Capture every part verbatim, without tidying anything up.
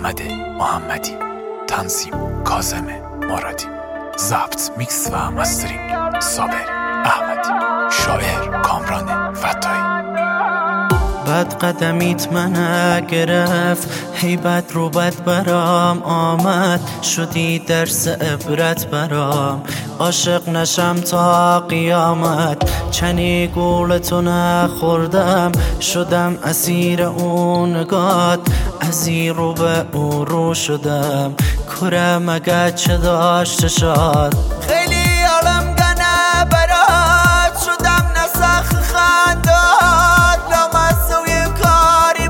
محمد محمدی، تنظیم کاظم مرادی، ضبط میکس و مسترینگ صابر احمدی، شاعر کامران فتایی. بد قدمیت من گرفت، هیبت رو بد برام آمد، شدی درس عبرت برام، عاشق نشم تا قیامت. چنی گولتو نخوردم، شدم اسیر اون نگات، از این رو به اون رو شدم، کره مگه چه داشته شاد. خیلی عالم گنه برات شدم، نسخ خندات لامصوی کاری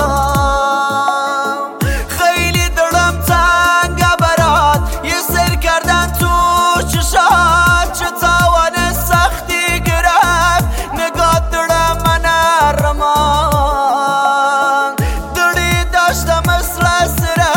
بکن. خیلی دلم تنگ برات، یه سر کردن تو چشات، چه تاوان سختی گرفت نگاه دلم من رمان، دلی داشتم مثل سرم.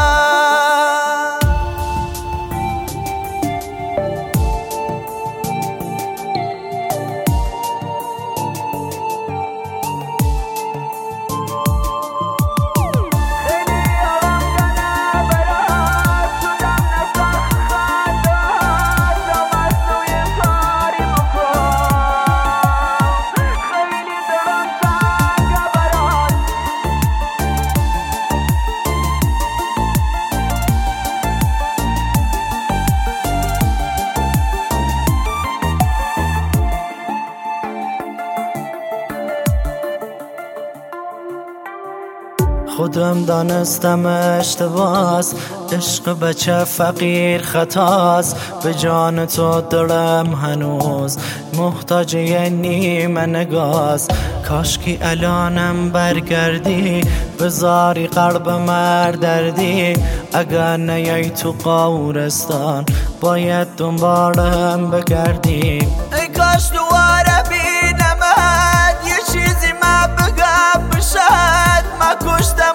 خودم دانستم اشتباس، عشق بچه فقیر خطاست، به جان تو دلم هنوز محتاج یه نیمه نگاست. کاشکی الانم برگردی، بذاری قلب مردردی، اگر نیای تو قورستان باید دنبالم بگردی. ای کاش دواره بینمت، یه چیزی ما بگم بشد، ما کشتم